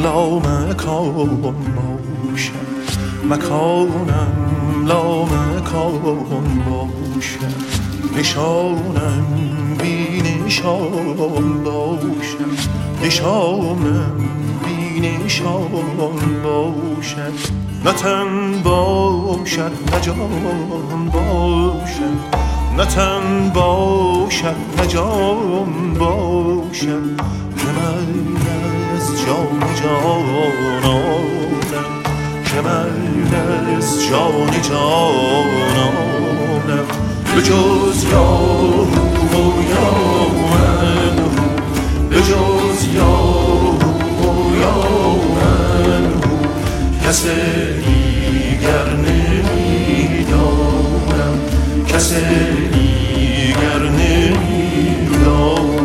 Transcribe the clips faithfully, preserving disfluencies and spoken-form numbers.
لا مکان باشد، مکانم لا مکان باشد، نشانم بی نشان باشد، نشانم بی نشان باشد، نه تن باشد نه جان باشد، نه تن باشد نه جان باشد، که من از جان جانانم، که من از جان جانانم، به جز یار و یا من، به جز یار و یا من کس دیگر نمیدانم، کس دیگر نمیدانم.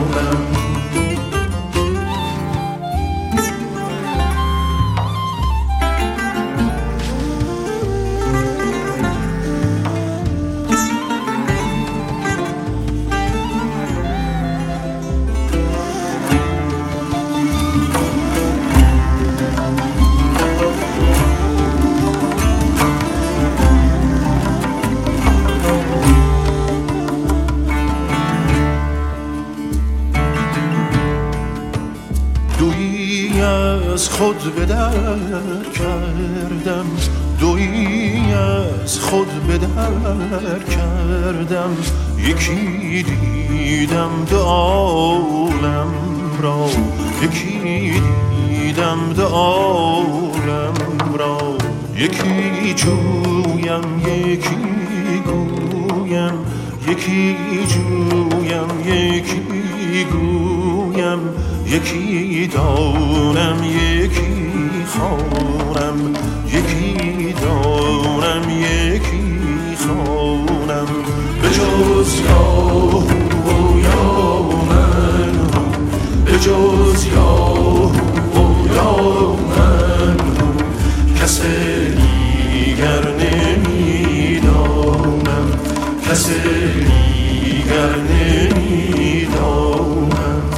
از خود به در کردم، دویی از خود به در کردم، یکی دیدم دو عالم را، یکی دیدم دو عالم را، یکی جویم یکی گویم، یکی جویم یکی گویم، یکی دانم یکی خوانم، یکی دانم یکی خوانم، به جز یار و یا من، به جز یار و یا من کس دیگر نمیدانم، کس دیگر نمیدانم.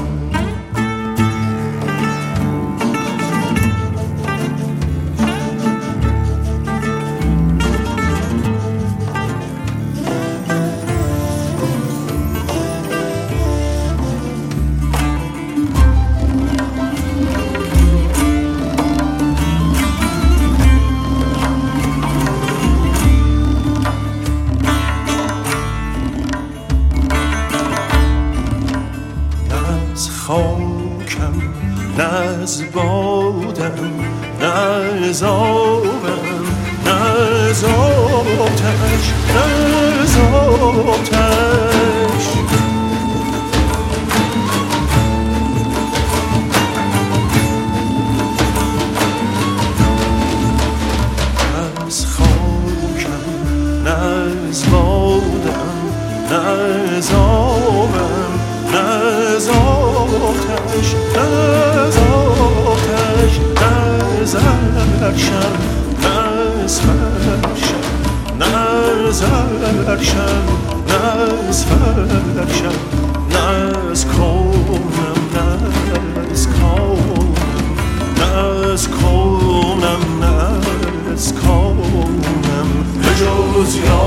خاکم نه از بادم، نه از آبم، نه از آتش، نه از آتش، از خاکم نه از بادم، نه از آبم، نه از آتش، نه از آتش، نه از عرشم، نه از فرشم، نه از عرشم، نه از فرشم، نه از کونم، نه از کونم، نه از کونم، نه از کونم، به جز یا